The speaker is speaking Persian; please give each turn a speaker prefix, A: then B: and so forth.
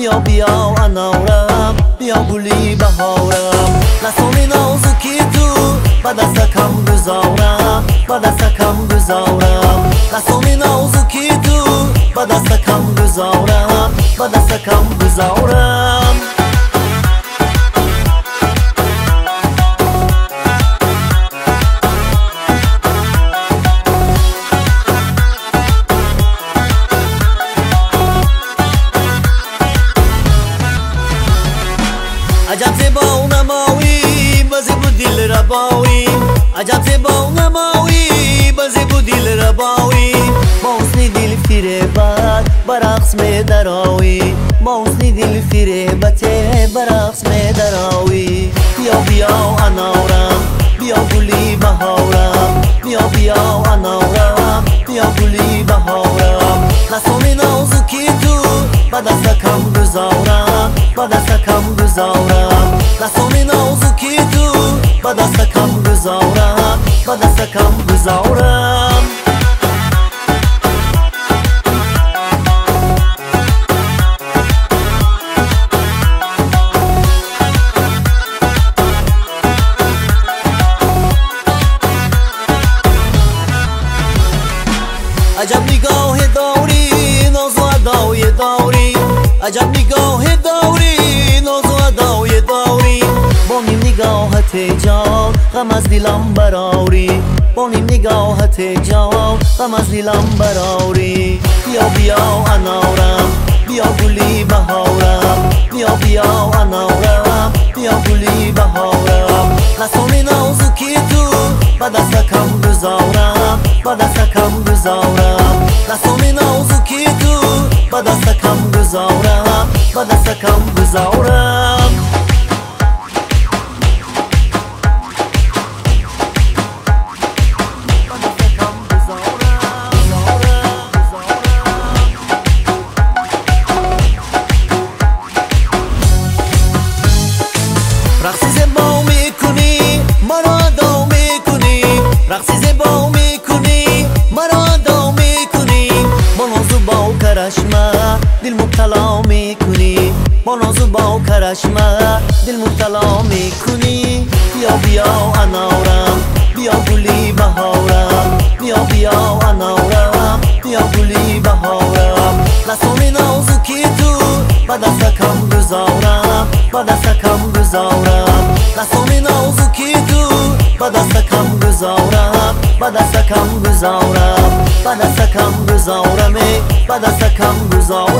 A: بیا بیا انارم، بیا گلی بهارم. نسومی نازکی تو با دستکم گذارم، با دستکم گذارم. نسومی نازکی تو با دستکم گذارم، با دستکم گذارم. عجب زیبا و نمایی بزی بود دل ربایی، عجب زیبا و نمایی بزی بود دل ربایی. با حسنی دل فریبت برقص می درآیی، با حسنی دل فریبت برقص می درآیی. بیا بیا انارم، بیا گلی بهارم، بیا بیا انارم، بیا گلی بهارم. نسومی نازکی تو با دستکم گذارم، با دستکم گذارم. نسومی نازکی تو با دستکم گذارم، با دستکم گذارم. عجب نگاه داری ناز و ادای داری، عجب نگاه داری ناز و ادای داری. با نیم نگاهت جان غم از دلم براری، با نیم نگاهت جان غم از دلم براری. بیا بیا انارم، بیا گلی بهارم، بیا بیا انارم، بیا گلی بهارم. نسومی نازکی تو با دستکم گذارم، با دستکم گذارم. نسومی نازکی تو با دستکم گذارم، با دستکم گذارم. رقصی زیبا میکنی مرا ادا میکنی، رقصی زیبا میکنی مرا ادا میکنی. با ناز و با کرشمه دل مبتلا میکنی، با ناز و با کرشمه دل مبتلا میکنی. بیا بیا انارم، بیا گلی بهارم، بیا بیا انارم، بیا گلی بهارم. نسومی نازکی تو با دستکم گذارم، با دستکم گذارم. نسومی نازکی تو با دستکم گذارم، با دستکم گذارم، با دستکم گذارم، با دستکم گذارم.